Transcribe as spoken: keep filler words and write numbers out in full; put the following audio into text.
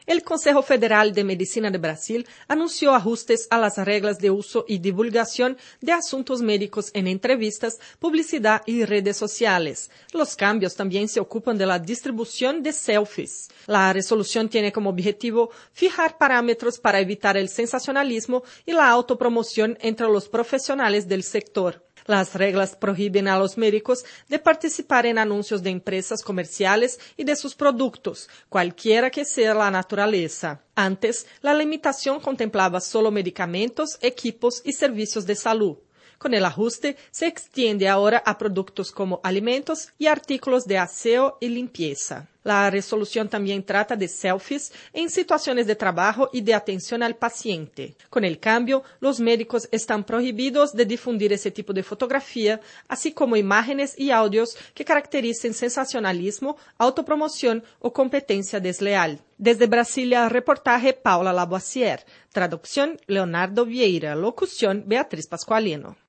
El Consejo Federal de Medicina de Brasil anunció ajustes a las reglas de uso y divulgación de asuntos médicos en entrevistas, publicidad y redes sociales. Los cambios también se ocupan de la distribución de selfies. La resolución tiene como objetivo fijar parámetros para evitar el sensacionalismo y la autopromoción entre los profesionales del sector. Las reglas prohíben a los médicos de participar en anuncios de empresas comerciales y de sus productos, cualquiera que sea la naturaleza. Antes, la limitación contemplaba solo medicamentos, equipos y servicios de salud. Con el ajuste, se extiende ahora a productos como alimentos y artículos de aseo y limpieza. La resolución también trata de selfies en situaciones de trabajo y de atención al paciente. Con el cambio, los médicos están prohibidos de difundir ese tipo de fotografía, así como imágenes y audios que caractericen sensacionalismo, autopromoción o competencia desleal. Desde Brasilia, reportaje Paula Lavoisier. Traducción Leonardo Vieira. Locución Beatriz Pascualino.